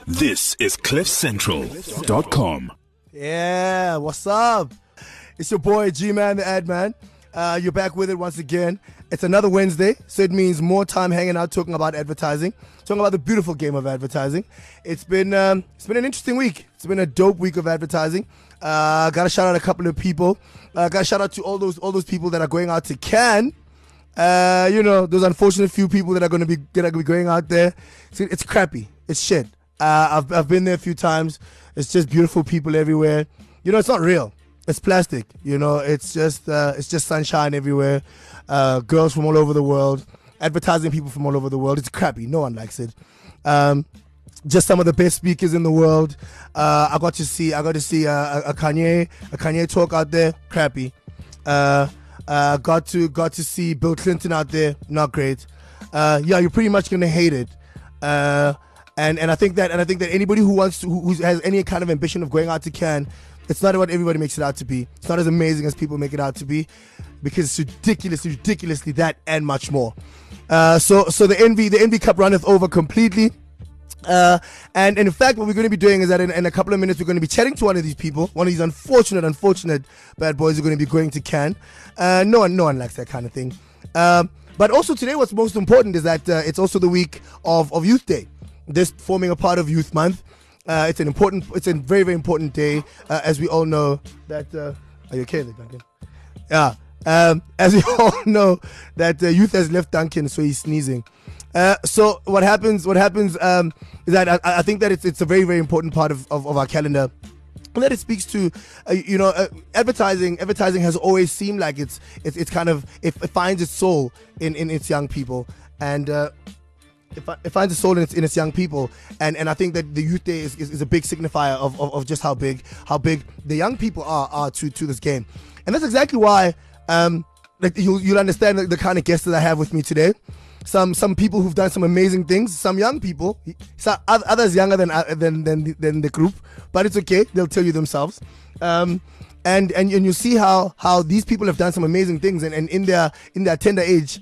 This is CliffCentral.com. Yeah, what's up? It's your boy G-Man, the ad man. You're back with it once again. It's another Wednesday, so it means more time hanging out talking about advertising, talking about the beautiful game of advertising. It's been an interesting week. It's been a dope week of advertising. Gotta shout out a couple of people. Gotta shout out to all those people that are going out to Cannes. Those unfortunate few people that are gonna be going out there. It's crappy. It's shit. I've been there a few times. It's just beautiful people everywhere. It's not real. It's plastic. It's just sunshine everywhere. Girls from all over the world, advertising people from all over the world. It's crappy. No one likes it. Just some of the best speakers in the world. I got to see a Kanye talk out there. Crappy. Got to see Bill Clinton out there. Not great. You're pretty much gonna hate it. And I think that anybody who has any kind of ambition of going out to Cannes, it's not what everybody makes it out to be. It's not as amazing as people make it out to be, because it's ridiculously that and much more. So the Envy Cup runneth over completely. And in fact, what we're going to be doing is that in a couple of minutes, we're going to be chatting to one of these people, one of these unfortunate bad boys who are going to be going to Cannes. No one likes that kind of thing. But also today, what's most important is that it's also the week of Youth Day. This forming a part of Youth Month. It's a very, very important day, as we all know that. Are you okay there, Duncan? Yeah. As we all know that Youth has left Duncan, so he's sneezing. So what happens is that I think that it's a very, very important part of our calendar. And that it speaks to, advertising. Advertising has always seemed like it's kind of it finds its soul in its young people, and it finds its soul in its young people, and I think that the Youth Day is a big signifier of just how big the young people are to this game, and that's exactly why you'll understand the kind of guests that I have with me today. Some people who've done some amazing things, some young people, others younger than the group, but it's okay. They'll tell you themselves. And you see how these people have done some amazing things, and in their tender age,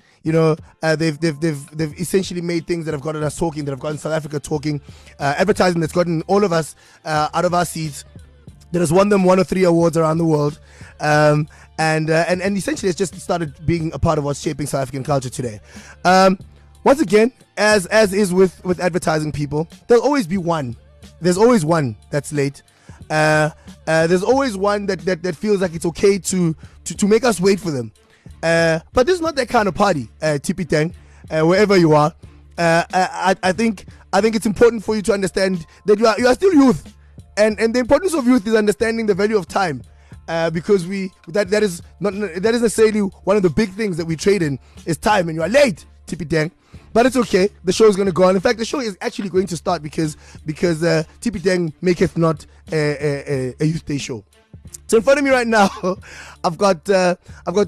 they've essentially made things that have gotten us talking, that have gotten South Africa talking, advertising that's gotten all of us out of our seats, that has won them 1 or 3 awards around the world, and essentially it's just started being a part of what's shaping South African culture today. Once again, as is with advertising people, there'll always be one. There's always one that's late. There's always one that feels like it's okay to make us wait for them. But this is not that kind of party, Tipi Tang, wherever you are. I think it's important for you to understand that you are still youth, and the importance of youth is understanding the value of time, because that is necessarily one of the big things that we trade in is time, and you are late, Tipi Tang. But it's okay. The show is going to go on. In fact, the show is actually going to start because Tipi Tang maketh not a Youth Day show. So in front of me right now, I've got two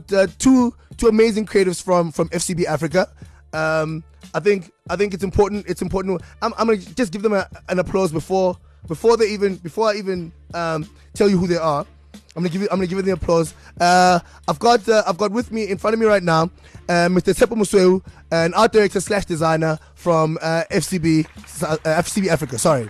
amazing creatives from FCB Africa. I think it's important. I'm gonna just give them an applause before I even tell you who they are. I'm gonna give it the applause. I've got with me in front of me right now, Mr. Tshepo Mosweu, an art director / designer from FCB Africa. Sorry.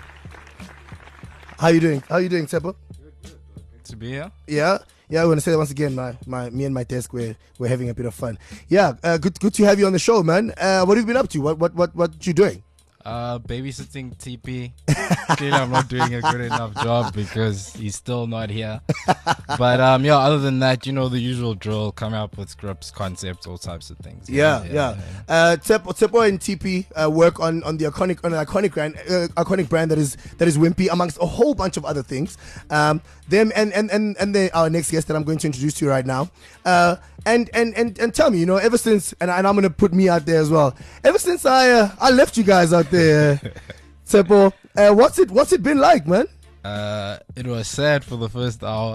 How you doing, Tshepo? Good to be here. Yeah. I want to say that once again. Me and my desk, we're having a bit of fun. Yeah. Good to have you on the show, man. What have you been up to? What you doing? Babysitting TP. Clearly I'm not doing a good enough job because he's still not here. But other than that, the usual drill, come up with scripts, concepts, all types of things. Yeah. Tshepo and TP work on the iconic brand that is Wimpy, amongst a whole bunch of other things. Them and they our next guest that I'm going to introduce to you right now. And tell me, ever since, and I'm gonna put me out there as well. Ever since I left you guys out there, Tshepo, what's it been like, man? It was sad for the first hour.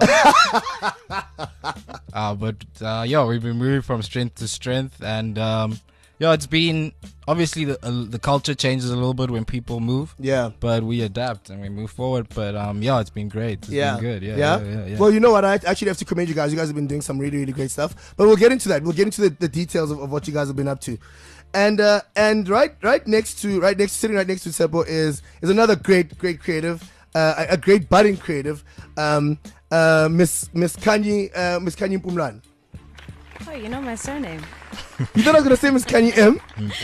But we've been moving from strength to strength, and it's been obviously the culture changes a little bit when people move. Yeah. But we adapt and we move forward. But it's been great. It's been good. Yeah. Well, you know what? I actually have to commend you guys. You guys have been doing some really, really great stuff. But we'll get into that. We'll get into the details of what you guys have been up to. And right next to Tsepo is another great creative, a great budding creative, Miss Khanyi Mpumlane. Oh, you know my surname. You thought I was gonna say Miss Khanyi M?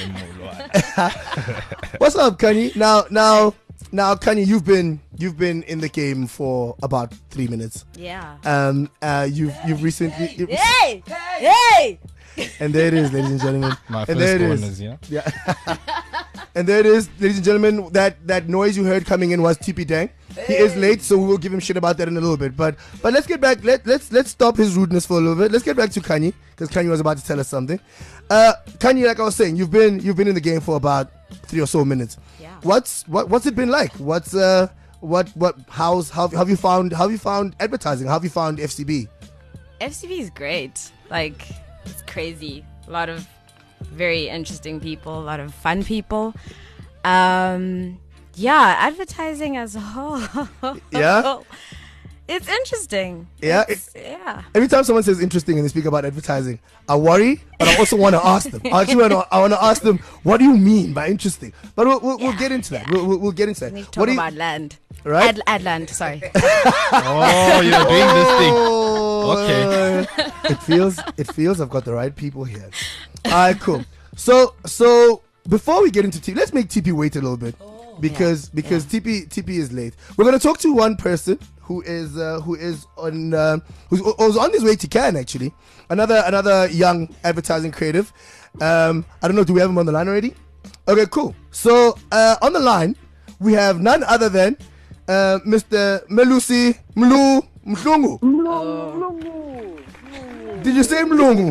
What's up, Khanyi? Now, Khanyi, you've been in the game for about 3 minutes. Yeah. You've recently. Hey! And there it is, ladies and gentlemen. My and first one is, yeah. And there it is, ladies and gentlemen. That noise you heard coming in was TP Dang. He is late, so we will give him shit about that in a little bit. But let's get back. Let's stop his rudeness for a little bit. Let's get back to Khanyi, because Khanyi was about to tell us something. Khanyi, like I was saying, you've been in the game for about 3 or so minutes. Yeah. What's it been like? How have you found advertising? How have you found FCB? FCB is great. Like, it's crazy. A lot of very interesting people, a lot of fun people. Yeah, advertising as a whole. Yeah? It's interesting. Yeah? Yeah. Every time someone says interesting and they speak about advertising, I worry, but I also want to ask them. I want to ask them, what do you mean by interesting? But we'll get into that. We'll get into that. We need to talk about land. Right? Adland, sorry. Oh, you're doing this thing. Okay. It feels I've got the right people here. All right, cool. So before we get into TP, let's make TP wait a little bit. Because TP is late. We're gonna talk to one person who is on his way to Cannes, actually. Another young advertising creative. I don't know. Do we have him on the line already? Okay, cool. So on the line we have none other than Mr. Melusi Mhlungu. Did you say Mlungu?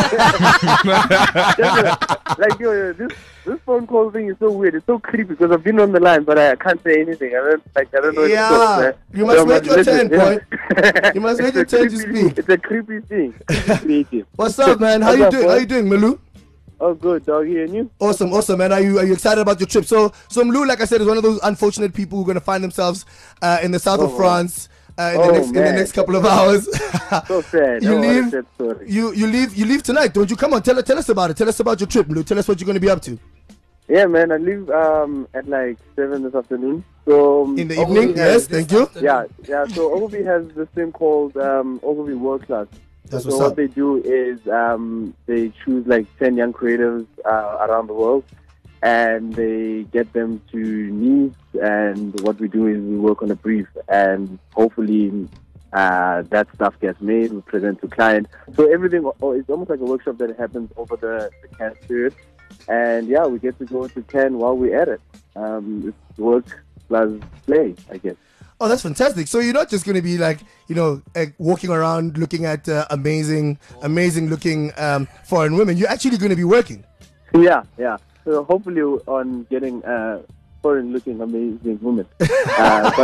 Like, this phone call thing is so weird. It's so creepy because I've been on the line, but I can't say anything. I don't know. Yeah, you must make your turn, boy. You must make your turn to speak. It's a creepy thing. Creative. What's up, man? How you doing? How you doing, Melu? Oh, good, doggy, and you? Awesome, man. Are you excited about your trip? So Mlu, like I said, is one of those unfortunate people who are gonna find themselves in the south of France. In the next couple of hours. So sad. You leave tonight, don't you? Come on, tell us about it. Tell us about your trip, Mlu. Tell us what you're going to be up to. Yeah, man. I leave at like 7 this afternoon. So in the evening, yes. Thank you. Yeah. So Ogilvy has this thing called Ogilvy World Class. That's so what they do is they choose like 10 young creatives around the world, and they get them to Nice, and what we do is we work on a brief, and hopefully that stuff gets made, we present to client. So everything, it's almost like a workshop that happens over the Cannes period, and yeah, we get to go to Cannes while we're at it. It's work plus play, I guess. Oh, that's fantastic. So you're not just going to be like, walking around looking at amazing looking foreign women. You're actually going to be working. Yeah. So hopefully on getting foreign-looking, amazing women, but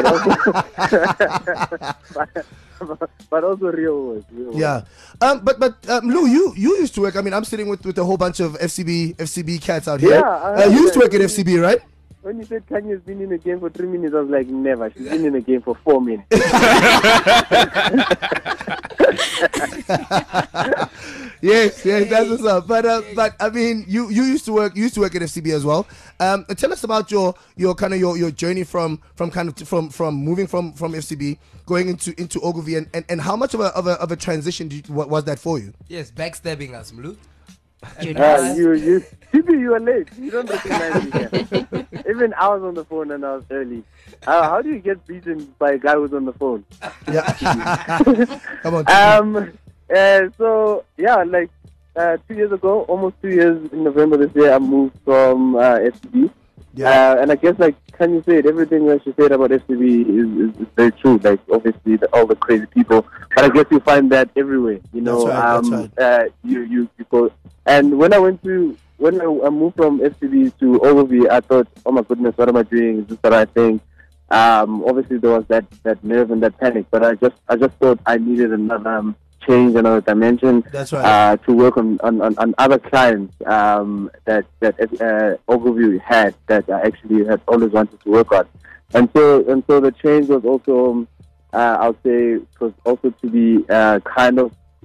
also real work. Yeah, but Lou, you used to work. I mean, I'm sitting with a whole bunch of FCB cats out here. Yeah, you used to work at FCB, right? When you said Kanye's been in the game for 3 minutes, I was like, never. She's been in the game for 4 minutes. Yes, that's what's up. But I mean, you used to work at FCB as well. Tell us about your journey from moving from FCB going into Ogilvy, and how much of a transition was that for you? Yes, backstabbing us, Mlu. You are late. You don't recognize me here. Even I was on the phone and I was early. How do you get beaten by a guy who's on the phone? Yeah. Come on. So yeah, like 2 years ago, almost 2 years in November this year, I moved from FCB. Yeah. And I guess, like Khanyi said, everything that she said about FCB is very true. Like, obviously, all the crazy people. But I guess you find that everywhere. That's right. You go. And when I moved from FCB to Ogilvy, I thought, oh my goodness, what am I doing? Is this the right thing? Obviously, there was that nerve and that panic. But I just thought I needed another change, another dimension. That's right. To work on other clients that Ogilvy had, that I actually had always wanted to work on. And so the change was also, I would say, was also to be kind of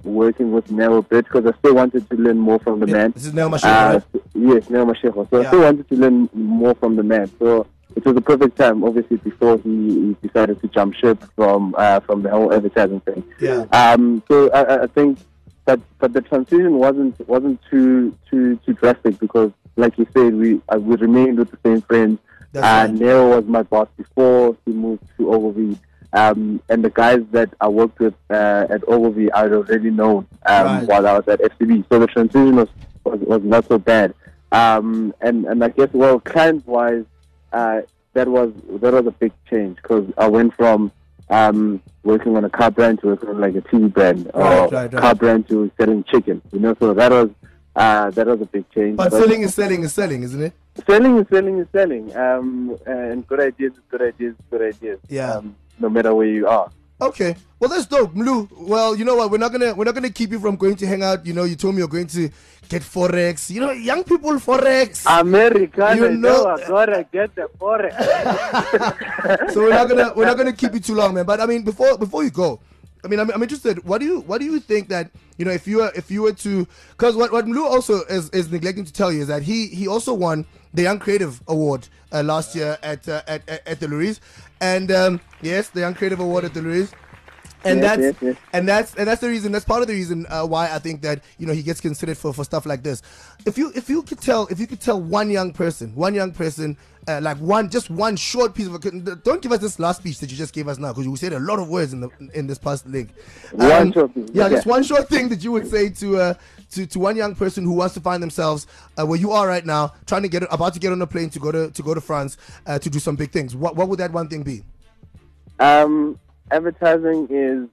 working with Neo a bit because I still wanted to learn more from the man. This is Neo Mashego, right? Yes, Neo Mashego. So I still wanted to learn more from the man. So it was a perfect time, obviously, before he decided to jump ship from the whole advertising thing. Yeah. So I think, but the transition wasn't too drastic because, like you said, we remained with the same friends. Neo was my boss before he moved to Ogilvy. And the guys that I worked with at Ogilvy I had already known while I was at FCB. So the transition was not so bad. And I guess, well, client-wise, that was a big change because I went from working on a car brand to working on like a TV brand or car brand to selling chicken. So that was a big change. But selling is selling, isn't it? Selling is selling. And good ideas is good ideas. Yeah. No matter where you are. Okay, well that's dope, Mlu. Well, you know what? We're not gonna keep you from going to hang out. You told me you're going to get forex. Young people forex. American, I gotta get the forex. So we're not gonna keep you too long, man. But I mean, before you go, I mean, I'm interested. What do you think that if you were to, because what Mlu also is neglecting to tell you is that he also won the Young Creative Award last year at the Louise. And yes, the Young Creative Award at the Louise, and that's the reason. That's part of the reason why I think that he gets considered for stuff like this. If you could tell one young person, like one short piece of. Don't give us this last speech that you just gave us now because you said a lot of words in this past link. One short thing. Yeah, just one short thing that you would say to one young person who wants to find themselves where you are right now, about to get on a plane to go to France to do some big things. What would that one thing be? Advertising is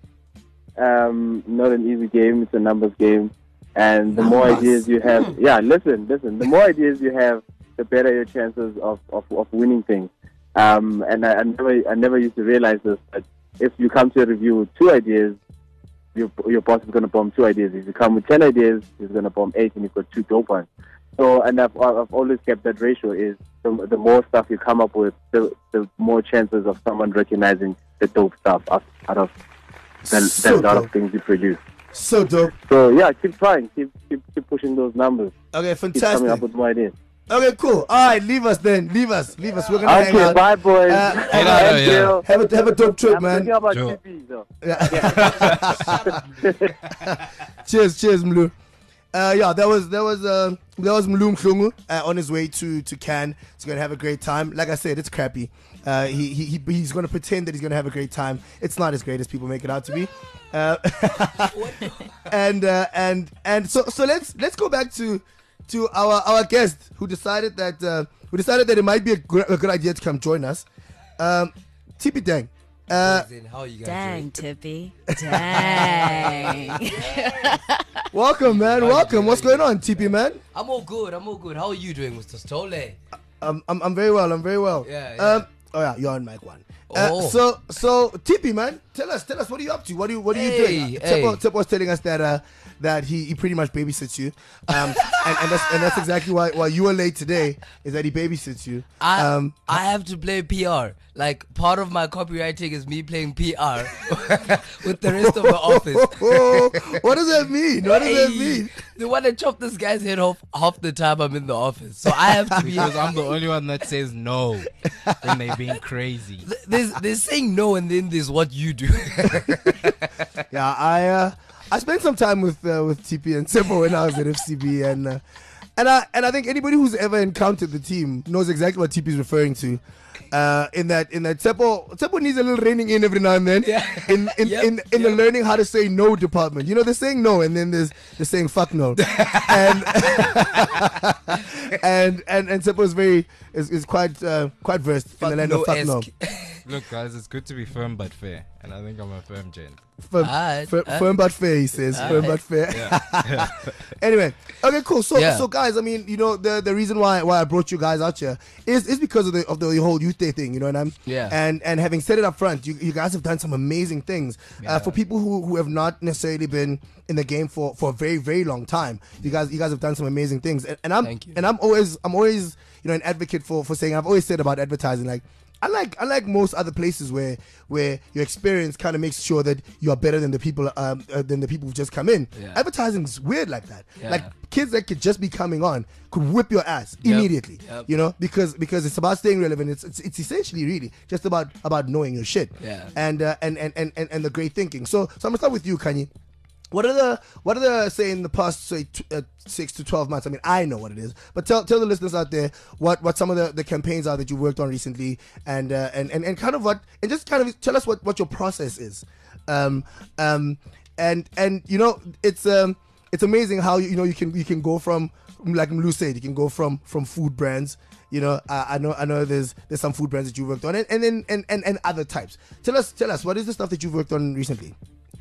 not an easy game. It's a numbers game, and the more ideas you have, listen. The more ideas you have, the better your chances of winning things. And I never used to realize this, but if you come to a review with 2 ideas, your boss is going to bomb 2 ideas. If you come with 10 ideas, he's going to bomb 8, and you've got 2 dope ones. So, and I've always kept that ratio. Is the more stuff you come up with, the more chances of someone recognizing the dope stuff out of the lot of things you produce. So dope. So yeah, keep trying, keep pushing those numbers. Okay, fantastic. Keep coming up with more ideas. Okay, cool. All right, leave us then. Leave us. We're gonna hang out. Bye, boys. Have a dope trip, man. I'm thinking about TV, though. Cheers, Mlu. That was Mlu Mhlungu on his way to Cannes. He's gonna have a great time. Like I said, it's crappy. He's gonna pretend that he's gonna have a great time. It's not as great as people make it out to be. And so let's go back to our guest who decided that it might be a good idea to come join us. Tippy Dang. How are you guys Dang, Tippy. Dang. Welcome, man. Welcome. What's going on, Tippy, man? I'm all good. How are you doing, Mr. Stole? I'm very well. Yeah. You're on mic 1. Oh. Tippy, man, tell us what are you up to? What are you doing? Tip was telling us that he pretty much babysits you, and that's exactly why you were late today. Is that he babysits you? I have to play PR. Like, part of my copywriting is me playing PR with the rest of the office. What does that mean? They want to chop this guy's head off half the time I'm in the office, so I have to be. Because I'm the only one that says no when they're being crazy. There's saying no, and then there's what you do. Yeah, I spent some time with TP and Tsepo when I was at FCB, and I think anybody who's ever encountered the team knows exactly what TP is referring to. In that Tsepo needs a little reining in every now and then. Yeah. In the learning how to say no department. They're saying no, and then they're saying fuck no. and Tsepo is quite versed in the land of fuck no. Look, guys, it's good to be firm but fair, and I think I'm a firm gent. Firm but fair, he says. Firm but fair. Yeah. Anyway, okay, cool. So guys, I mean, the reason why I brought you guys out here is because of the whole youth day thing, and having said it up front, you guys have done some amazing things for people who have not necessarily been in the game for a very, very long time. You guys have done some amazing things, and I'm always an advocate for saying, I've always said about advertising, like, unlike most other places where your experience kind of makes sure that you are better than the people who've just come in. Yeah. Advertising's weird like that. Yeah. Like kids that could just be coming on could whip your ass immediately. Yep. You know, because it's about staying relevant. It's essentially really just about knowing your shit. Yeah. And the great thinking. So I'm gonna start with you, Kanye. What are the say in the past 6 to 12 months? I mean, I know what it is, but tell the listeners out there what some of the campaigns are that you worked on recently, and kind of just kind of tell us what your process is. And you know, it's amazing how you can go from, like Mlu said, you can go from food brands. You know, I know there's some food brands that you worked on, and other types. Tell us what is the stuff that you've worked on recently.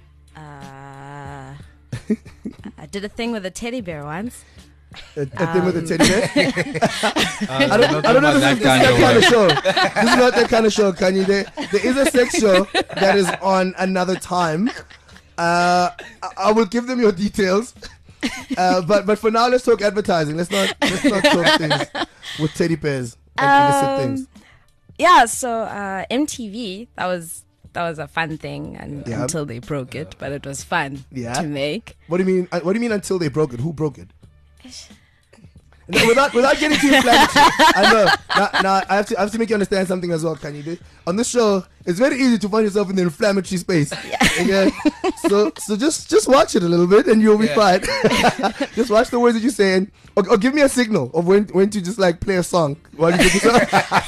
I did a thing with a teddy bear once. A thing with a teddy bear? I don't know if this is that that kind kind of of show. This is not that kind of show, Kanye. There is a sex show that is on another time. I will give them your details. But for now, let's talk advertising. Let's not talk things with teddy bears and illicit things. Yeah, so MTV, that was a fun thing until they broke it, but it was fun to make. What do you mean until they broke it? Who broke it? No, without getting too inflammatory, I know. Now I have to make you understand something as well, Kanye. On this show, it's very easy to find yourself in the inflammatory space. Yeah. So just watch it a little bit, and you'll be fine. Just watch the words that you say, or give me a signal of when to just like play a song while you take it.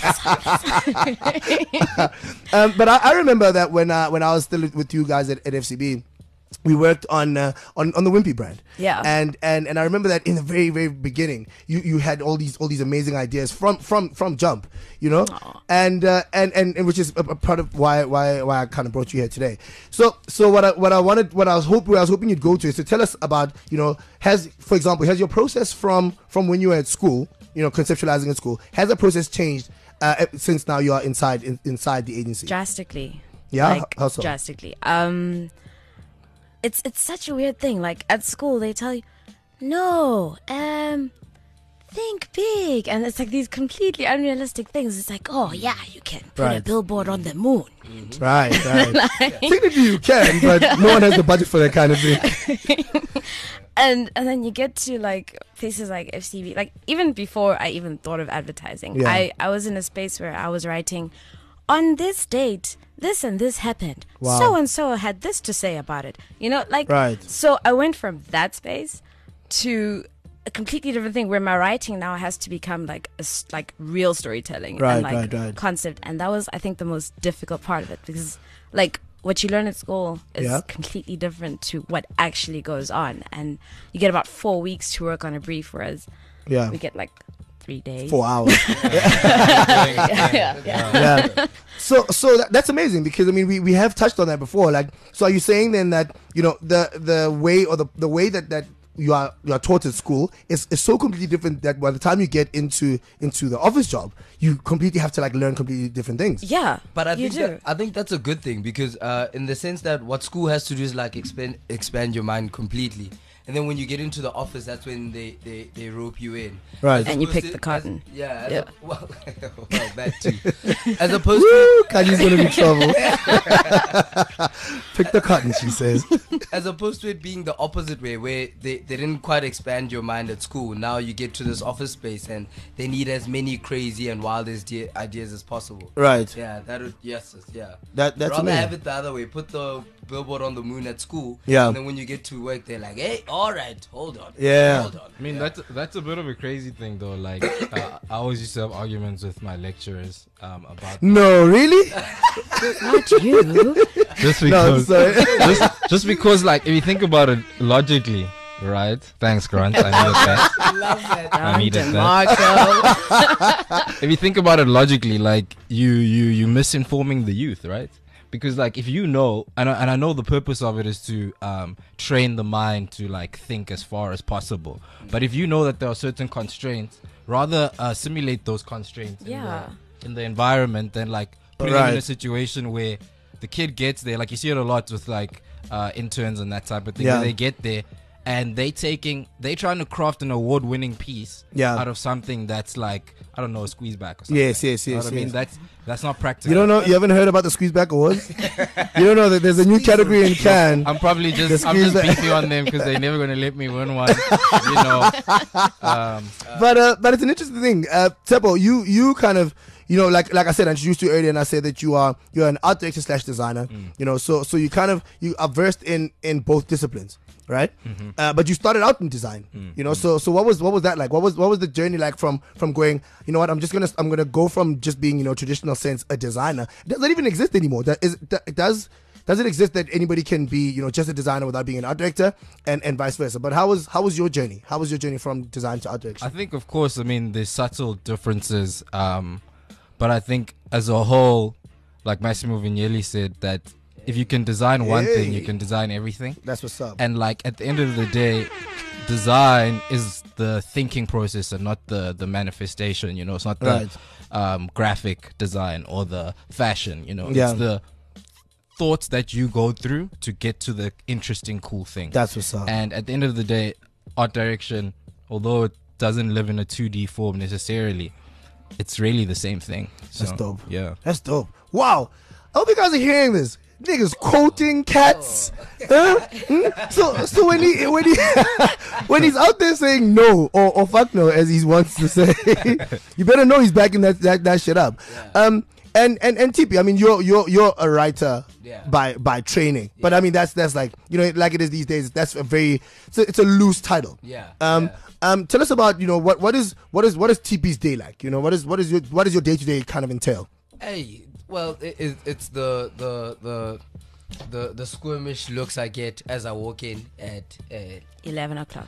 But I remember that when I was still with you guys at FCB. We worked on the Wimpy brand. Yeah. And I remember that in the very, very beginning, you had all these amazing ideas from Jump, you know? Aww. And which is a part of why I kind of brought you here today. So what I was hoping you'd go to is to tell us about, you know, has your process from when you were at school, you know, conceptualizing at school, has the process changed since now you are inside the agency? Drastically. Yeah? Like, How so? Drastically. It's such a weird thing. Like at school, they tell you, no, think big, and it's like these completely unrealistic things. It's like, oh yeah, you can put a billboard on the moon. Right. Technically you can, but no one has the budget for that kind of thing. And then you get to like places like FCB. Like even before I even thought of advertising, I was in a space where I was writing, on this date, this and this happened. Wow. So and so had this to say about it. You know, like, so I went from that space to a completely different thing where my writing now has to become like real storytelling and like concept. And that was, I think, the most difficult part of it, because like what you learn at school is completely different to what actually goes on. And you get about 4 weeks to work on a brief, whereas we get like 3 days, 4 hours. So that's amazing, because I mean we have touched on that before. Like, so are you saying then that, you know, the way or the way that you are taught at school is so completely different that by the time you get into the office job, you completely have to like learn completely different things? Yeah, but I think that's a good thing, because in the sense that what school has to do is like expand your mind completely. And then when you get into the office, that's when they rope you in. Right. And you pick the cotton. Well, that too. As opposed to... Kanye's going to be trouble. Pick the cotton, she says. As opposed to it being the opposite way, where they didn't quite expand your mind at school. Now you get to this office space and they need as many crazy and wild ideas as possible. Right. Yeah, yes. That's rather amazing. have it the other way. Put the billboard on the moon at school. Yeah. And then when you get to work, they're like, hey, all right, hold on. Yeah. Hold on. I mean, that's a bit of a crazy thing, though. Like, I always used to have arguments with my lecturers about. No, really? Not you. Just because. No, sorry. just because, like, if you think about it logically, right? Thanks, Grant. I needed that. I love that. I needed that. If you think about it logically, like, you misinforming the youth, right? Because like if you know, and I know the purpose of it is to train the mind to like think as far as possible. But if you know that there are certain constraints, rather simulate those constraints in the environment than like putting them in a situation where the kid gets there. Like you see it a lot with like interns and that type of thing. Where they get there and they're trying to craft an award-winning piece out of something that's like, I don't know, a squeeze back or something. Yes. You know what I mean? That's not practical. You don't know? You haven't heard about the squeeze back awards? You don't know that there's a new category in Cannes. I'm just beefing on them because they're never going to let me win one. You know. But it's an interesting thing. Tsepo, you kind of, you know, like I said, I introduced you earlier, and I said that you're an art director / designer. You know, so you are versed in both disciplines, right? But you started out in design. You know, so what was that like? What was the journey like from going, you know what, I'm gonna go from just being, you know, traditional sense a designer. Does that even exist anymore? Does it exist that anybody can be, you know, just a designer without being an art director, and vice versa? But how was your journey? How was your journey from design to art direction? I think, of course, I mean, there's subtle differences. But I think as a whole, like Massimo Vignelli said, that if you can design one thing, you can design everything. That's what's up. And like at the end of the day, design is the thinking process and not the manifestation. You know, it's not the graphic design or the fashion. You know, it's the thoughts that you go through to get to the interesting, cool thing. That's what's up. And at the end of the day, art direction, although it doesn't live in a 2D form necessarily, it's really the same thing. So, that's dope. Yeah. That's dope. Wow. I hope you guys are hearing this. Niggas quoting cats. So when he when he's out there saying no or fuck no, as he wants to say, you better know he's backing that shit up. Yeah. And TP, I mean, you're a writer by training, but I mean that's like, you know, like it is these days. That's it's a loose title. Tell us about, you know, what is TP's day like? You know, what is your day to day kind of entail? Hey, well, it's the squirmish looks I get as I walk in at 11 o'clock.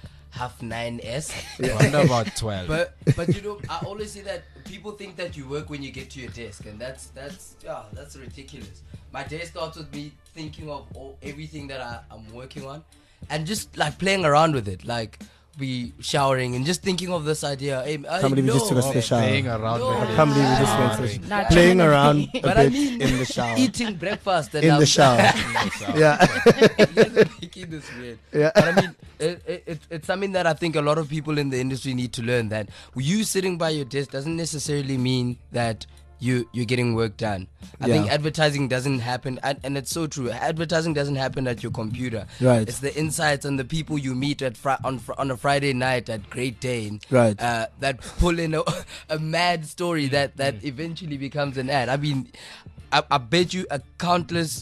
9:30. I wonder about 12. But you know, I always say that people think that you work when you get to your desk, and that's ridiculous. My day starts with me thinking of everything that I'm working on, and just like playing around with it, like be showering and just thinking of this idea. Hey, somebody just took a shower. Playing around with it. Somebody just went playing around a bit in the shower. Eating breakfast and in the shower. Yeah. Making this weird. Yeah. But I mean, it's something that I think a lot of people in the industry need to learn, that you sitting by your desk doesn't necessarily mean that you're getting work done. I think advertising doesn't happen, and it's so true. Advertising doesn't happen at your computer. Right. It's the insights and the people you meet on a Friday night at Great Dane. Right. That pull in a mad story that eventually becomes an ad. I mean, I bet you a countless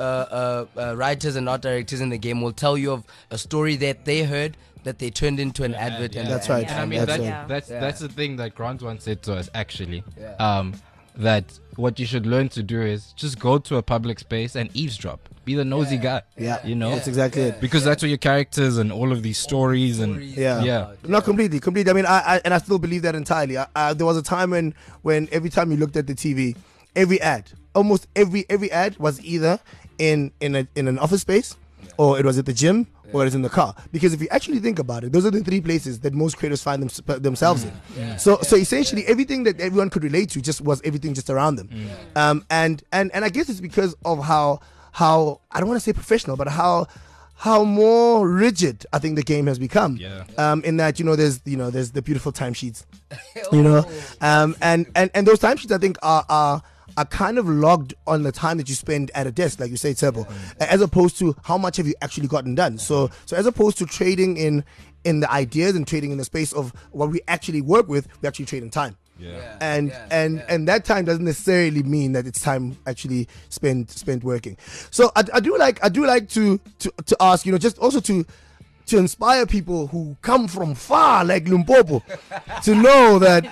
writers and art directors in the game will tell you of a story that they heard that they turned into an advert. And that's right. And I mean, that's the thing that Grant once said to us, actually. That what you should learn to do is just go to a public space and eavesdrop. Be the nosy guy. Yeah. You know? That's exactly it. Because that's where your characters and all of these stories and... Not completely. I mean, I still believe that entirely. There was a time when every time you looked at the TV, almost every ad was either in an office space, or it was at the gym, or it was in the car. Because if you actually think about it, those are the three places that most creators find themselves in. So essentially everything that everyone could relate to just was everything just around them. And I guess it's because of how I don't want to say professional, but how more rigid I think the game has become. In that, there's the beautiful timesheets, and those timesheets I think are kind of logged on the time that you spend at a desk, like you say, Tsepo, as opposed to how much have you actually gotten done. So as opposed to trading in the ideas and trading in the space of what we actually work with, we actually trade in time. And that time doesn't necessarily mean that it's time actually spent working. So I do like to ask, just also to inspire people who come from far, like Limpopo, to know that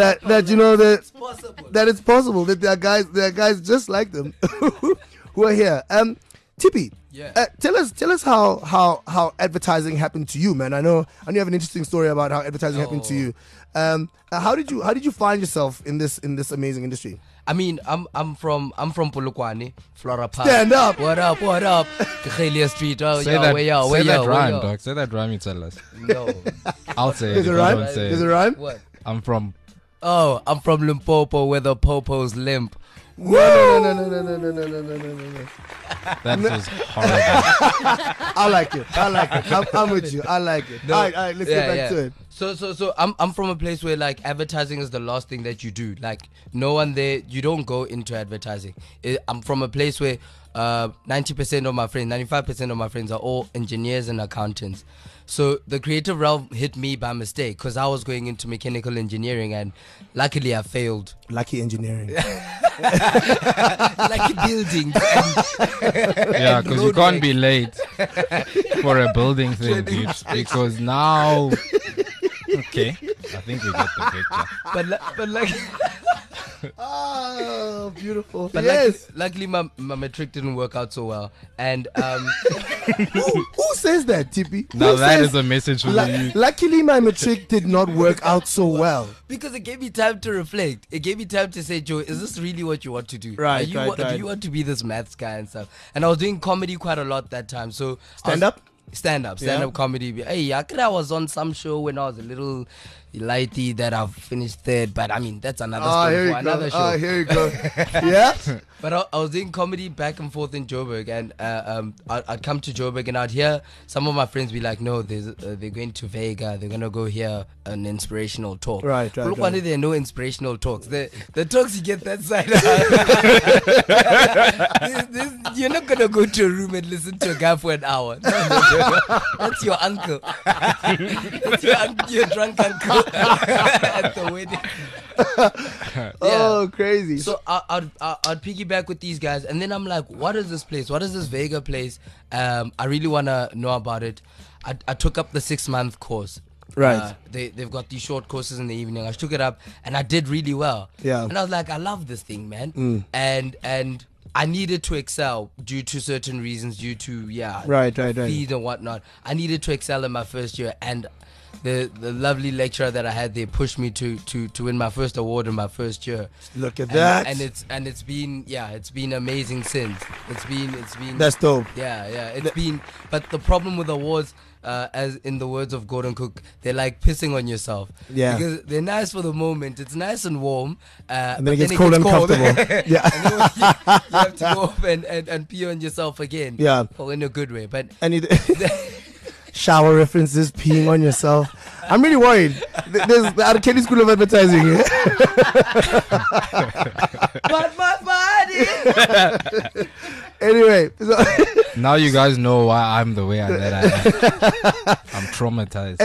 it's possible, that there are guys just like them who are here. Tippy, tell us how advertising happened to you, man. I know you have an interesting story about how advertising happened to you. How did you find yourself in this amazing industry? I mean, I'm from Polokwane, Flora Park. Stand up. What up? Kahelia Street. Say that rhyme, dog. Say that rhyme you tell us. No. I'll say it. There's a rhyme? There's a rhyme? What? I'm from Limpopo, where the popos limp. No. That was horrible. I like it. I'm with you. I like it. No. All right, let's get back to it. So I'm from a place where like advertising is the last thing that you do. Like no one there, you don't go into advertising. I'm from a place where 90% of my friends, 95% of my friends are all engineers and accountants. So the creative realm hit me by mistake because I was going into mechanical engineering and luckily I failed. Lucky engineering. Lucky buildings. Yeah, because you can't be late for a building thing, dude. Because now... Okay, I think we get the picture. But like... Oh, beautiful. But yes. luckily my matric didn't work out so well. And who says that, Tippy? Now that is a message for you. Luckily my matric did not work out so well. Because it gave me time to reflect. It gave me time to say, Joe, is this really what you want to do? Right, Do you want to be this maths guy and stuff? And I was doing comedy quite a lot that time. So Stand-up comedy. Hey, I was on some show when I was a little lighty that I've finished third, but I mean that's another story for another show. Oh, here you go. Yeah. But I was doing comedy back and forth in Joburg, and I'd come to Joburg and I'd hear some of my friends be like, "No, they're going to Vega. They're gonna go hear an inspirational talk." Right. Look, why there are no inspirational talks? The talks you get that side. You're not gonna go to a room and listen to a guy for an hour. No. That's your uncle. That's your drunk uncle at the wedding. Oh, crazy. So I'd piggyback with these guys, and then I'm like, what is this place? What is this Vega place? I really want to know about it. I took up the 6-month course. Right. They've got these short courses in the evening. I took it up, and I did really well. Yeah. And I was like, I love this thing, man. And I needed to excel due to certain reasons, due to right. fees and whatnot. I needed to excel in my first year, and the lovely lecturer that I had there pushed me to win my first award in my first year. Look at that. And it's been amazing since. It's been That's dope. It's been, but the problem with awards, as in the words of Gordon Cook, they're like pissing on yourself. Yeah. Because they're nice for the moment. It's nice and warm. And then it gets cold and comfortable. Yeah. And then you have to go up and pee on yourself again. Yeah. Or in a good way. But shower references, peeing on yourself. I'm really worried. There's the R. Kelly School of Advertising. Yeah? But my body. Anyway, so now you guys know why I'm the way that I am. I'm traumatized.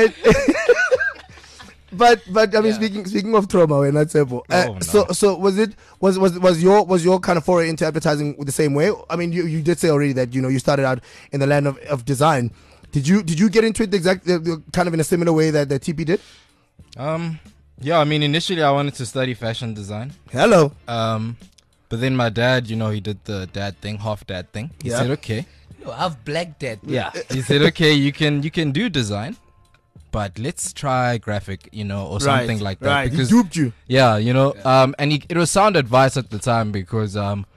But I mean, speaking of trauma, we're not simple. No. So was your kind of foray into advertising the same way? I mean, you did say already that you started out in the land of design. Did you get into it kind of in a similar way that the TP did? Yeah, I mean, initially I wanted to study fashion design. Hello. But then my dad, he did the dad thing, half dad thing. He said, okay. No, I've black dad. Yeah. He said, okay, you can do design, but let's try graphic, or something like that. Right. Because he duped you. Yeah, and it was sound advice at the time because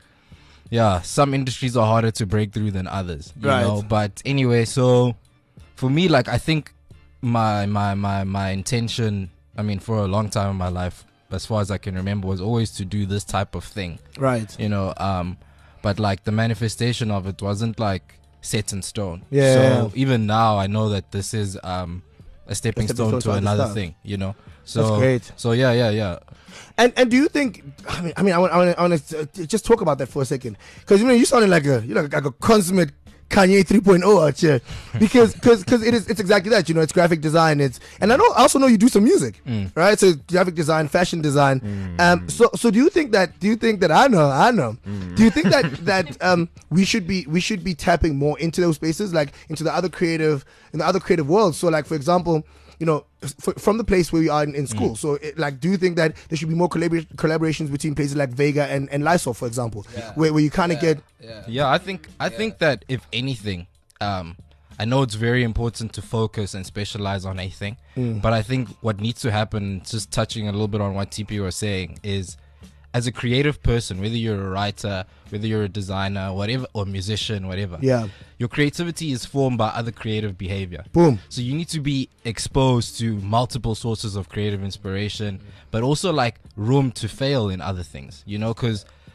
some industries are harder to break through than others, you know. But anyway, so for me, like, I think my intention, I mean, for a long time in my life, as far as I can remember, was always to do this type of thing. Right. But like the manifestation of it wasn't like set in stone. Yeah. So even now I know that this is a stepping stone to another thing, So that's great. So yeah. And do you think? I mean, I want to just talk about that for a second, because you sounded like a consummate Kanye 3.0 out here, because it's exactly that. It's graphic design. And I also know you do some music, right? So graphic design, fashion design. So do you think that I know? Do you think that we should be tapping more into those spaces, like into the other creative worlds? So like, for example, from the place where we are in school. So, do you think that there should be more collaborations between places like Vega and Lysol, for example, where you kind of get? Yeah, I think that if anything, I know it's very important to focus and specialize on a thing, but I think what needs to happen, just touching a little bit on what TP was saying, is as a creative person, whether you're a writer, whether you're a designer, whatever, or musician, whatever, your creativity is formed by other creative behavior. Boom. So you need to be exposed to multiple sources of creative inspiration, but also like room to fail in other things, because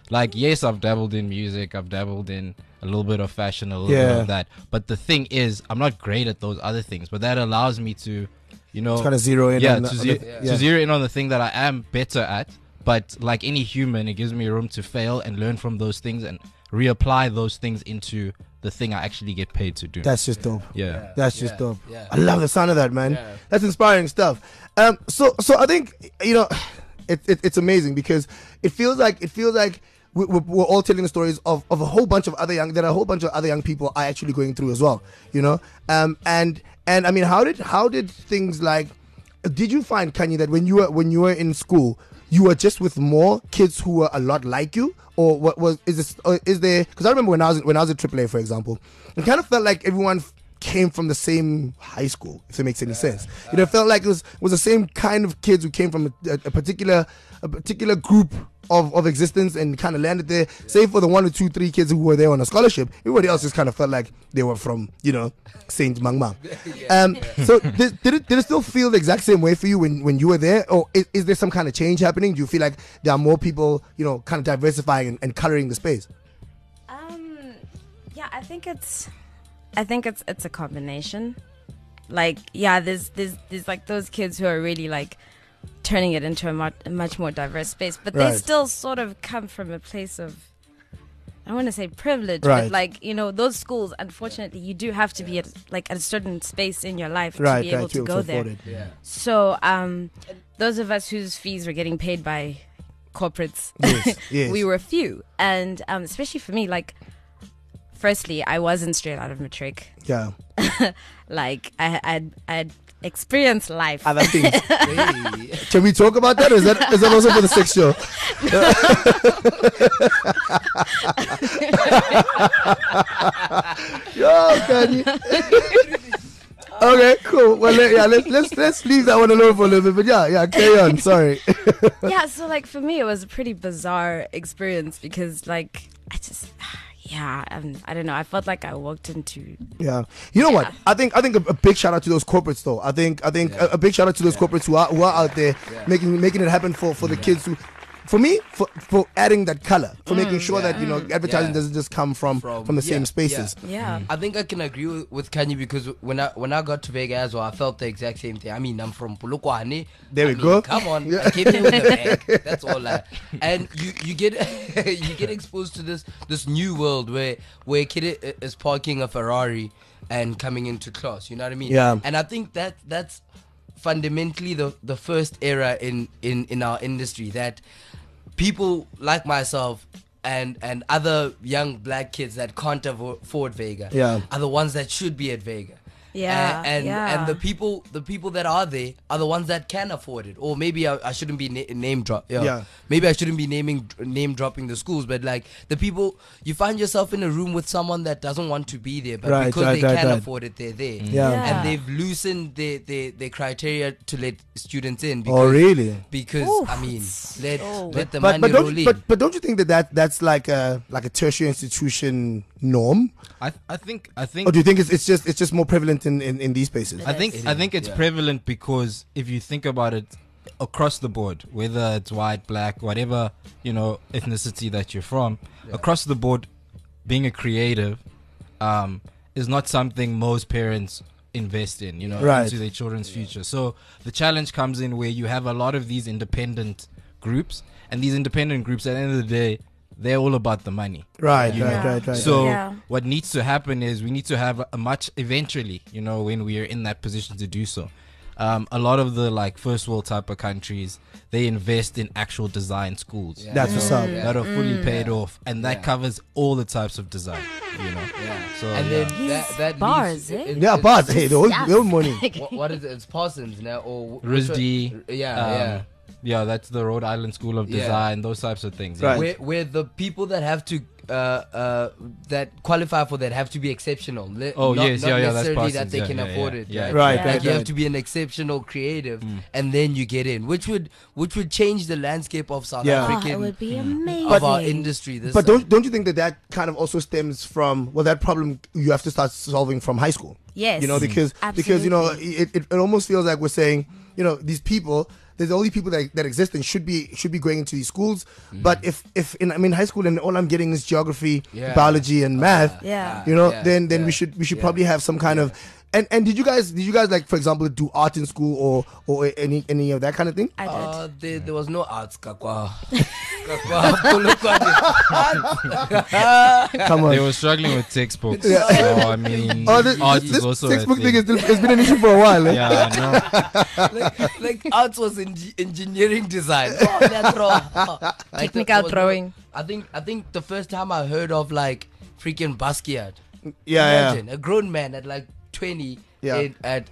like, yes, I've dabbled in music, I've dabbled in a little bit of fashion, a little bit of that. But the thing is, I'm not great at those other things. But that allows me to, you know, kind of zero in. To zero in on the thing that I am better at. But like any human, it gives me room to fail and learn from those things and reapply those things into the thing I actually get paid to do. That's just dope. Yeah. That's just dope. Yeah. I love the sound of that, man. Yeah. That's inspiring stuff. So I think, you know, it's amazing because it feels like we're all telling the stories of a whole bunch of other young people are actually going through as well, you know. And I mean, how did things like, did you find, Kanye, that when you were in school, you were just with more kids who were a lot like you, or what is there? Because I remember when I was at AAA, for example, it kind of felt like everyone came from the same high school, if it makes any sense. You know, it felt like it was the same kind of kids who came from a particular group of existence and kind of landed there, save for the 1 or 2, 3 kids who were there on a scholarship. Everybody else just kind of felt like they were from, you know, Saint Mangma. So did it still feel the exact same way for you when you were there, or is there some kind of change happening? Do you feel like there are more people, you know, kind of diversifying and coloring the space? Yeah, I think it's a combination. Like, yeah, there's like those kids who are really like turning it into a much more diverse space, but they still sort of come from a place of, I don't want to say privilege, but like, you know, those schools, unfortunately, you do have to be at a certain space in your life to be able to go there. So those of us whose fees were getting paid by corporates, yes. We were few, and especially for me, like, firstly, I wasn't straight out of matric. Yeah. Like, I'd experienced life. Other things. Can we talk about that? Or is that also for the sex show? Yo, Kanye. Okay, cool. Well, let's leave that one alone for a little bit. But yeah, carry on. Sorry. Yeah, so like for me, it was a pretty bizarre experience because like I don't know. I felt like I walked into. Yeah, you know what? I think a big shout out to those corporates though. I think a big shout out to those corporates who are out there making it happen for the kids who. For me, for adding that color, for making sure that, you know, advertising doesn't just come from the same spaces. Yeah. I think I can agree with Kanye because when I got to Vega as well, I felt the exact same thing. I mean, I'm from Polokwane. There we go. Come on, I came here with a bag. That's all that. And you get exposed to this new world where a kid is parking a Ferrari and coming into class. You know what I mean? Yeah. And I think that's fundamentally the first era in our industry that people like myself and other young black kids that can't afford Vega are the ones that should be at Vega. And the people that are there are the ones that can afford it. Or maybe I shouldn't be maybe I shouldn't be name dropping the schools, but like the people, you find yourself in a room with someone that doesn't want to be there, but because they can afford it, they're there. And they've loosened their criteria to let students in. Because, oh really? Because I mean, let the money roll in. But don't you think that's like a tertiary institution norm? I think. Or do you think it's just more prevalent in these spaces? I think it's prevalent because if you think about it, across the board, whether it's white, black, whatever, you know, ethnicity that you're from, across the board, being a creative is not something most parents invest in, you know, into their children's future. So the challenge comes in where you have a lot of these independent groups, and these independent groups at the end of the day, they're all about the money. Right. So what needs to happen is we need to have a much eventually, you know, when we are in that position to do so. A lot of the like first world type of countries, they invest in actual design schools. That's what's up. That are fully paid off, and that covers all the types of design, you know. So and then that bars, bars. Hey, the old money. What is it? It's Parsons now or RISD. Yeah, that's the Rhode Island School of Design, those types of things. Right. Where the people that have to that qualify for that have to be exceptional. Not necessarily that's that they can afford it. Right. You have to be an exceptional creative, and then you get in, which would change the landscape of South African. It would be amazing. Of our industry. But don't you think that kind of also stems from that problem you have to start solving from high school? Yes. You know, because you know it almost feels like we're saying, you know, these people there's all these people that exist and should be going into these schools. But if I'm in high school and all I'm getting is geography, biology, and math, then we should probably have some kind of. And did you guys like, for example, do art in school or any of that kind of thing? I did. There was no arts, kakwa. Come on. They were struggling with textbooks. Yeah. So, I mean, art is also textbook thing. It's been an issue for a while. Eh? Yeah, I know. like arts was engineering design. Technical drawing. I think the first time I heard of like freaking Basquiat. Imagine a grown man at like 20 at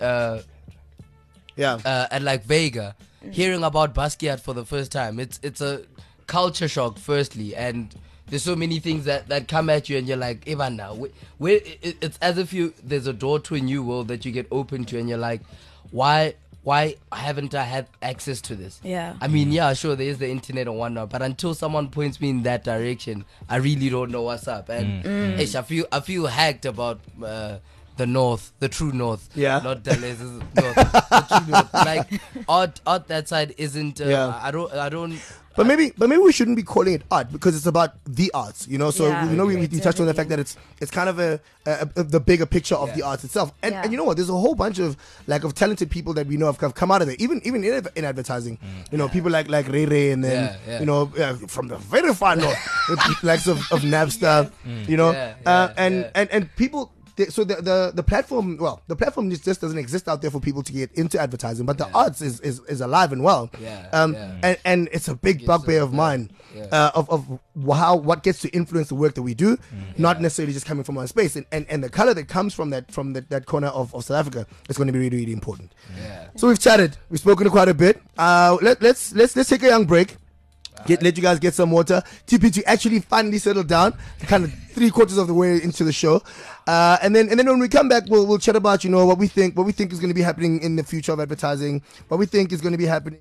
like Vega, hearing about Basquiat for the first time. It's a culture shock, firstly, and there's so many things that come at you, and you're like, even now, it's as if there's a door to a new world that you get open to, and you're like, why haven't I had access to this? Yeah. I mean, yeah, sure, there is the internet and whatnot, but until someone points me in that direction, I really don't know what's up. And I feel hacked about the North, the true North. Yeah. Not Dallas' North. The true North. Like art that side isn't. I don't. But maybe we shouldn't be calling it art because it's about the arts, you know. So we touched on the fact that it's kind of the bigger picture of the arts itself. And you know what? There's a whole bunch of talented people that we know have come out of it. Even in advertising, you know, people like Ray Ray, and then you know from the very far north, with likes of Napster, you know, and people. So the platform, the platform just doesn't exist out there for people to get into advertising, but the arts is alive and well. And it's a big bugbear of mine of what gets to influence the work that we do, not necessarily just coming from one space. And the color that comes from that corner of South Africa is going to be really, really important. So we've chatted, we've spoken quite a bit. Let's take a young break. Let you guys get some water. TP to actually finally settle down, kind of 3/4 of the way into the show, and then when we come back, we'll chat about what we think is going to be happening in the future of advertising, what we think is going to be happening.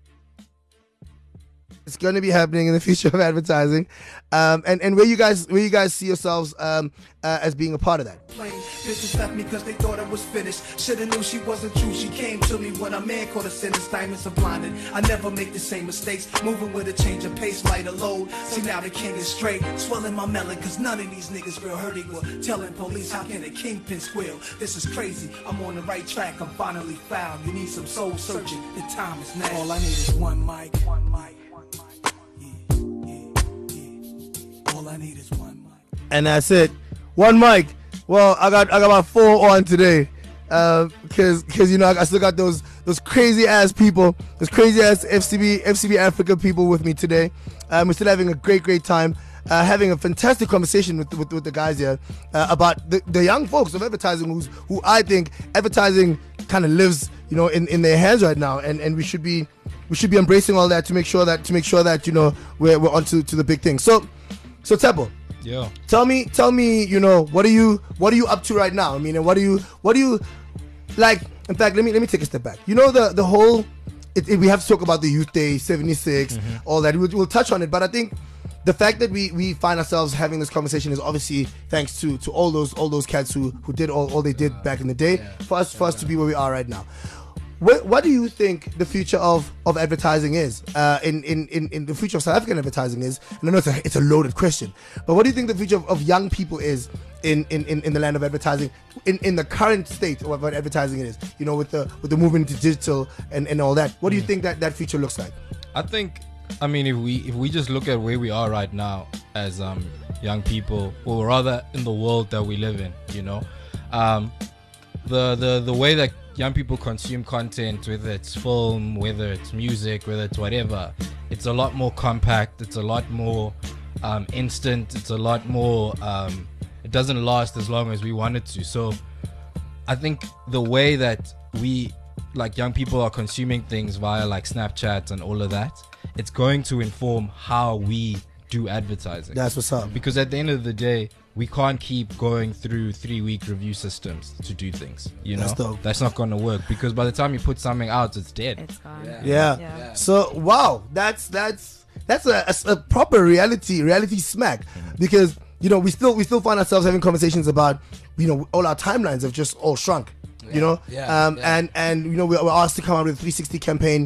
It's going to be happening in the future of advertising, and where you guys see yourselves as being a part of that. Bitches left me because they thought I was finished. Shoulda knew she wasn't true. She came to me when a man caught a sentence. Diamonds are blinded. I never make the same mistakes. Moving with a change of pace, lighter load. See now the king is straight. Swelling my melon because none of these niggas real hurt equal. Telling police how can a kingpin squeal? This is crazy. I'm on the right track. I'm finally found. You need some soul searching. The time is now. All I need is one mic. One mic. All I need is one mic. And that's it. One mic. Well, I got about 4 on today, because I still got those crazy ass people, those crazy ass FCB Africa people with me today. We're still having a great time, having a fantastic conversation with the guys here about the young folks of advertising, who I think advertising kind of lives in their hands right now, and we should be embracing all that to make sure that we're onto the big thing. So Tebo. Yeah. Tell me, what are you up to right now? I mean, and what do you like? In fact, let me take a step back. The whole we have to talk about the Youth Day 76, all that. We'll touch on it, but I think the fact that we find ourselves having this conversation is obviously thanks to all those cats who did all they did back in the day for us to be where we are right now. What do you think the future of advertising is? In the future of South African advertising is? And I know it's a loaded question, but what do you think the future of young people is in the land of advertising, in the current state of what advertising is? With the movement to digital and all that. What do you think that future looks like? I think, I mean, if we just look at where we are right now as young people, or rather in the world that we live in, the way that young people consume content, whether it's film, whether it's music, whether it's whatever, it's a lot more compact, it's a lot more instant, it's a lot more it doesn't last as long as we want it to. So I think the way that we, like, young people are consuming things via like Snapchat and all of that, it's going to inform how we do advertising. That's what's up. Because at the end of the day, we can't keep going through 3-week review systems to do things. That's not going to work, because by the time you put something out, it's dead. It's gone. Yeah. So wow, that's a proper reality smack, because we still find ourselves having conversations about all our timelines have just all shrunk. And we're asked to come out with a 360 campaign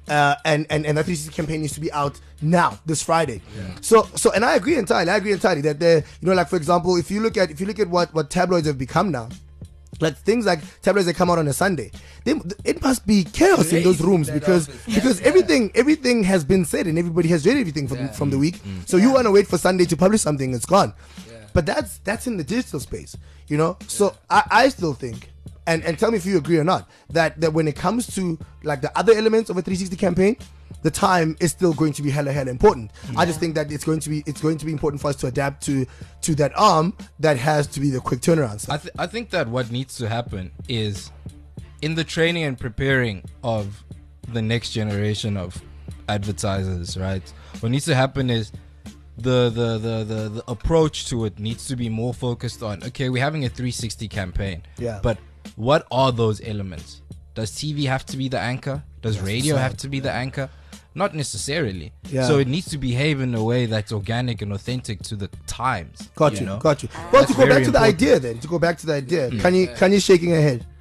and that 360 campaign needs to be out now, this Friday. So and I agree entirely that like for example, if you look at what tabloids have become now, like things like tabloids that come out on a Sunday, it must be chaos in those rooms because everything has been said and everybody has read everything from the week. So you want to wait for Sunday to publish something, it's gone. But that's in the digital space, So I still think, and tell me if you agree or not, that when it comes to like the other elements of a 360 campaign, the time is still going to be hella important. I just think that it's going to be important for us to adapt to that arm that has to be the quick turnaround stuff. I think that what needs to happen is in the training and preparing of the next generation of advertisers, right? What needs to happen is the approach to it needs to be more focused on, okay, we're having a 360 campaign, but what are those elements? Does TV have to be the anchor? Does radio have to be the anchor? Not necessarily. So it needs to behave in a way that's organic and authentic to the times. Got you. Well, to go back to the idea, Kanye shaking her head.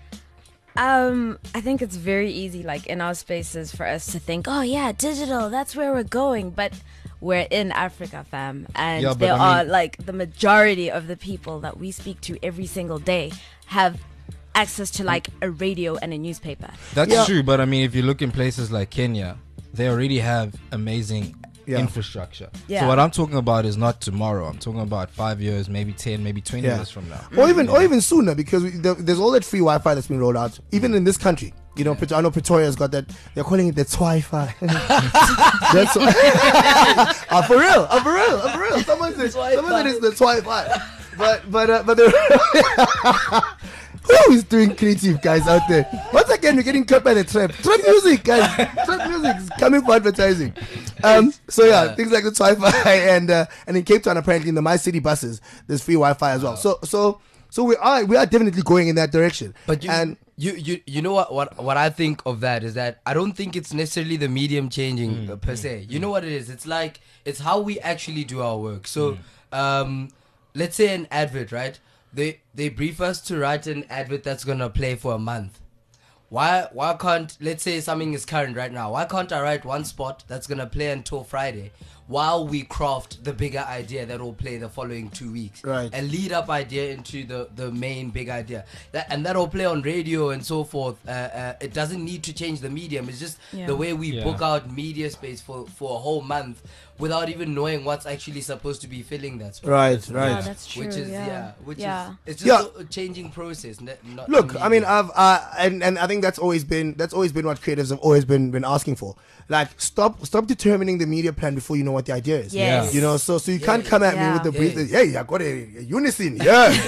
I think it's very easy, like in our spaces, for us to think, oh yeah, digital, that's where we're going. But we're in Africa, fam. And like the majority of the people that we speak to every single day have access to like a radio and a newspaper. That's true, but I mean, if you look in places like Kenya, they already have amazing infrastructure. So what I'm talking about is not tomorrow. I'm talking about 5 years, maybe 10, maybe 20 years from now. Or even sooner, because there's all that free Wi-Fi that's been rolled out, even in this country. I know Pretoria's got that. They're calling it the Wi-Fi. That's for real. Someone said it's the Wi-Fi. But who is doing creative, guys, out there? Once again, we're getting cut by the trap music, guys. Trap music is coming for advertising. Things like the Wi-Fi and in Cape Town, apparently in the My City buses, there's free Wi-Fi as well. So we are definitely going in that direction. But you know what I think of that is that I don't think it's necessarily the medium changing per se. You know what it is? It's how we actually do our work. So let's say an advert, right? They brief us to write an advert that's gonna play for a month. Why can't, let's say something is current right now, why can't I write one spot that's gonna play until Friday while we craft the bigger idea that will play the following 2 weeks, right? And lead up idea into the main big idea that will play on radio and so forth. It doesn't need to change the medium. It's just the way we book out media space for a whole month without even knowing what's actually supposed to be filling that space. Right. Yeah, that's true. Which is it's just a changing process. Look, I mean, I've and I think that's always been what creatives have always been asking for. Like, stop determining the media plan before you know what the idea is. Yes. So you can't come at me with the brief. Hey, I got a unison.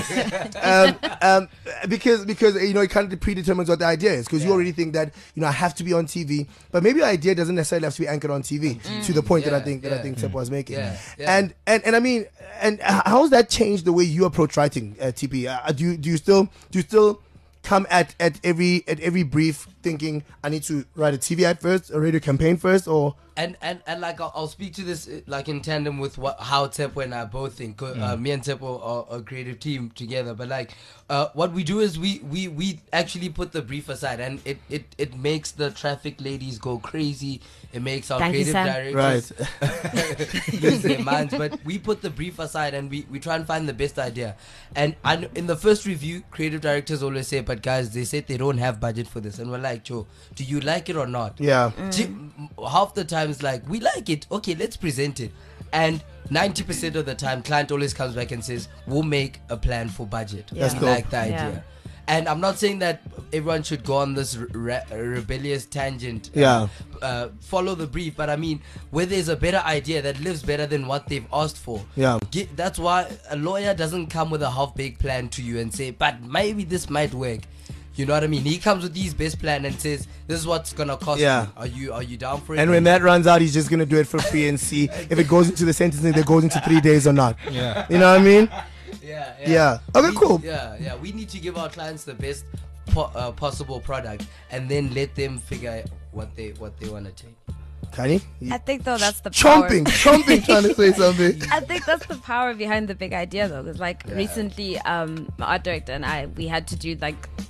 Because it kind of predetermines what the idea is, because you already think that I have to be on TV, but maybe your idea doesn't necessarily have to be anchored on TV. To the point that I think Tep was making. And I mean, and how has that changed the way you approach writing, TP? Do you still come at every brief thinking I need to write a TV ad first, a radio campaign first, or and like I'll speak to this like in tandem with how Tepo and I both think. Me and Tepo are a creative team together, but like what we do is we actually put the brief aside, and it makes the traffic ladies go crazy. It makes our creative directors lose their minds. But we put the brief aside and we try and find the best idea. And in the first review, creative directors always say, but guys, they said they don't have budget for this. And we're like, Joe, do you like it or not? Yeah. Half the time it's like, we like it. Okay, let's present it. And 90% of the time, client always comes back and says, we'll make a plan for budget. Yeah. We like the idea. Yeah. And I'm not saying that everyone should go on this rebellious tangent. Follow the brief. But I mean, where there's a better idea that lives better than what they've asked for. That's why a lawyer doesn't come with a half-baked plan to you and say, but maybe this might work. You know what I mean? He comes with his best plan and says, this is what's going to cost you. Are you down for it? And when that runs out, he's just going to do it for free and see if it goes into the sentencing, that goes into 3 days or not. Yeah. You know what I mean? Yeah. Okay, cool. Yeah. We need to give our clients the best possible product and then let them figure out what they want to take. Kanye? I think though that's the power. Chomping, trying to say something. I think that's the power behind the big idea though, because recently, my art director and we had to do like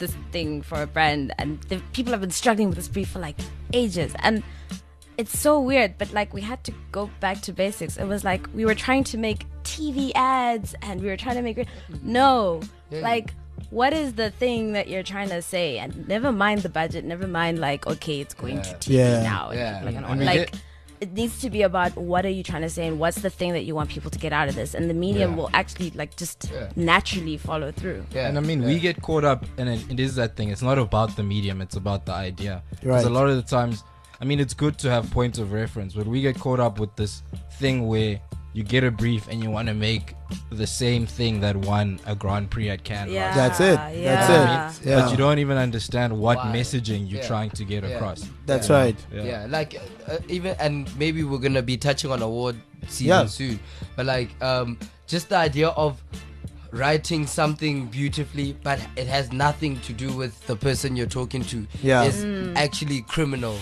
this thing for a brand, and people have been struggling with this brief for like ages, and it's so weird, but like we had to go back to basics. It was like we were trying to make TV ads, and we were trying to make like, what is the thing that you're trying to say? And never mind the budget, never mind like, okay, it's going to TV now. It needs to be about what are you trying to say, and what's the thing that you want people to get out of this, and the medium will actually like just naturally follow through. And I mean, we get caught up, and it is that thing. It's not about the medium, it's about the idea. Because a lot of the times, I mean, it's good to have points of reference, but we get caught up with this thing where you get a brief and you want to make the same thing that won a Grand Prix at Cannes. Yeah. That's it. That's it. But you don't even understand what messaging you're trying to get across. That's right. Like even, and maybe we're gonna be touching on award season soon, but like just the idea of writing something beautifully, but it has nothing to do with the person you're talking to, is actually criminal.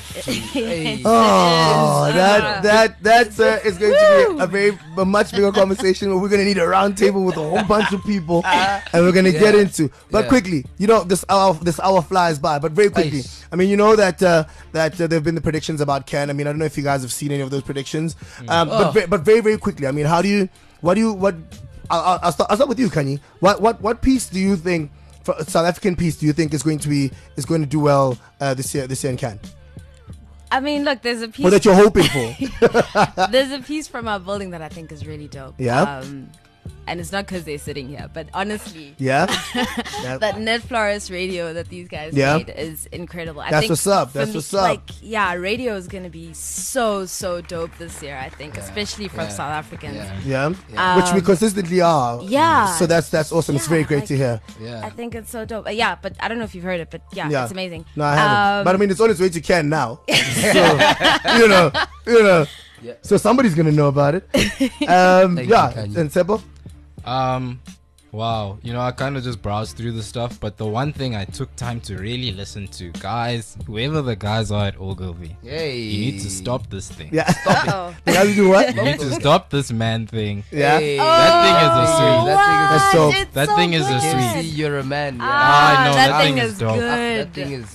That's it's going to be a much bigger conversation where we're going to need a round table with a whole bunch of people, and we're going to get into. But quickly, this hour flies by. But very quickly, I mean, you know that there've been the predictions about Cannes. I mean, I don't know if you guys have seen any of those predictions, but very, very quickly, I mean, I'll start with you, Kanye. What piece do you think, for South African piece, do you think is going to do well this year in Cannes? I mean, look, there's a piece. Or that you're hoping for. There's a piece from our building that I think is really dope. Yeah. And it's not because they're sitting here, but honestly, that Net Flores radio that these guys made is incredible. That's what's up. That's what's up. Like, radio is going to be so dope this year, I think, especially from South Africans. Which we consistently are. So that's awesome. It's very great to hear. I think it's so dope. But I don't know if you've heard it, but it's amazing. No, I haven't. But I mean, it's on its way to Cannes now. So, you know. So somebody's gonna know about it. And Sebo? Wow, I kind of just browsed through the stuff, but the one thing I took time to really listen to, guys, whoever the guys are at Ogilvy, you need to stop this thing. Stop it. You have to do what? You need to stop this man thing. That thing is a sweet. That thing is a sweet. See, you're a man. I know that thing is dope. That thing is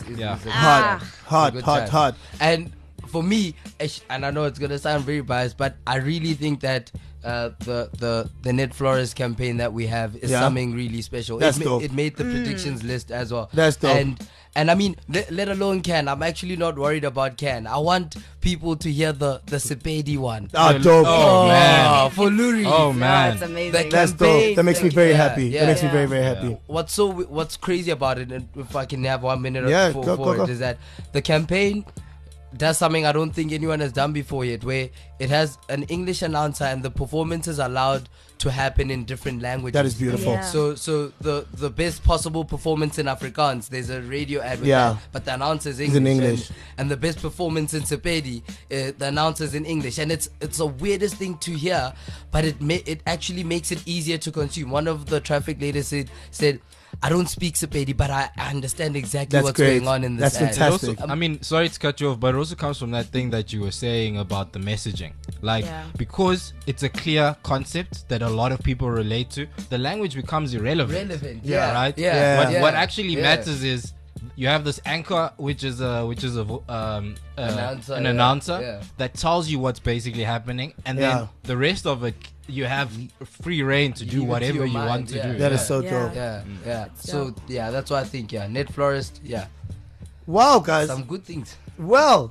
hard. And for me, and I know it's gonna sound very biased, but I really think that the Net Flores campaign that we have is something really special. That's dope. It made the predictions list as well. That's dope. And I mean, let alone Cannes, I'm actually not worried about Cannes. I want people to hear the Sepedi one. Dope. Oh man. For Luri. Oh man. That's amazing. That's dope. That makes me very happy. That makes me very, very happy. What's crazy about it, and if I can have 1 minute for it, is that the campaign does something I don't think anyone has done before yet, where it has an English announcer and the performance is allowed to happen in different languages. That is beautiful. So the best possible performance in Afrikaans, there's a radio ad with that, but the announcer is English. And the best performance in Sepedi, the announcer is in English. And it's the weirdest thing to hear, but it actually makes it easier to consume. One of the traffic leaders said, I don't speak Sepedi, but I understand exactly what's going on in this ad. That's fantastic. Also, I mean, sorry to cut you off, but it also comes from that thing that you were saying about the messaging. Like, because it's a clear concept that a lot of people relate to, the language becomes irrelevant. Right? What actually matters is you have this anchor, which is an announcer that tells you what's basically happening, and then the rest of it, you have free reign to do whatever you want to do. That is so dope. So that's what I think. Net Florist. Wow, guys. Some good things. Well,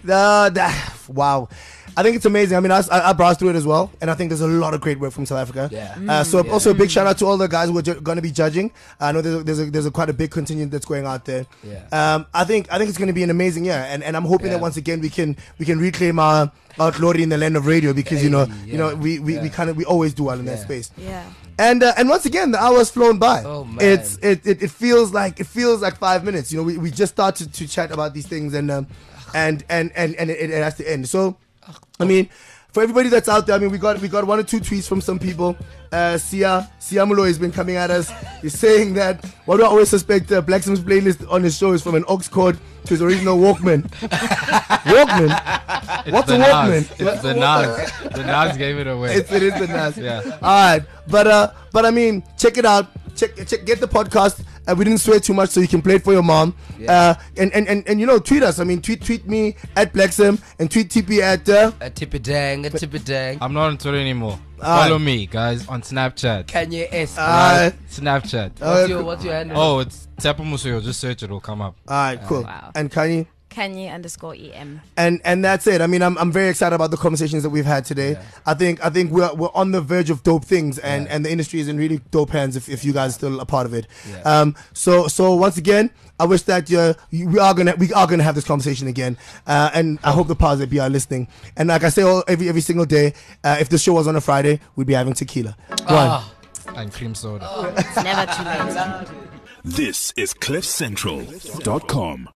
wow. I think it's amazing. I mean, I browsed through it as well, and I think there's a lot of great work from South Africa. So also a big shout out to all the guys who are going to be judging. I know there's a quite a big contingent that's going out there. I think it's going to be an amazing year, and I'm hoping that once again we can reclaim our glory in the land of radio, because we always do well in that space. And once again, the hour's flown by. Oh, man. It feels like 5 minutes. We just started to chat about these things, and it has to end. So, I mean, for everybody that's out there, I mean, we got 1 or 2 tweets from some people. Sia Mulo has been coming at us. He's saying that, why do I always suspect Blacksmith's playlist on his show is from an aux cord to his original Walkman? Walkman? What's a Walkman? It's the Nas. The Nas gave it away. It is the Nas. All right, but I mean, check it out. Get the podcast. We didn't swear too much, so you can play it for your mom. Yeah. And you know, tweet us. I mean, tweet me at Blacksim and tweet TP at Tippy-dang. I'm not on Twitter anymore. Follow me, guys, on Snapchat. Kanye S. Snapchat. What's your handle? Oh, it's Tepo Musuyo. Just search it, it'll come up. Alright, cool. Wow. And Kanye? Kanye_EM. And that's it. I mean, I'm very excited about the conversations that we've had today. Yeah. I think we're on the verge of dope things, and the industry is in really dope hands if you guys are still a part of it. Yeah. So once again, I wish that we are gonna have this conversation again, and I hope the powers that be are listening. And like I say every single day, if the show was on a Friday, we'd be having tequila. And cream soda. It's never too late. This is CliffCentral.com.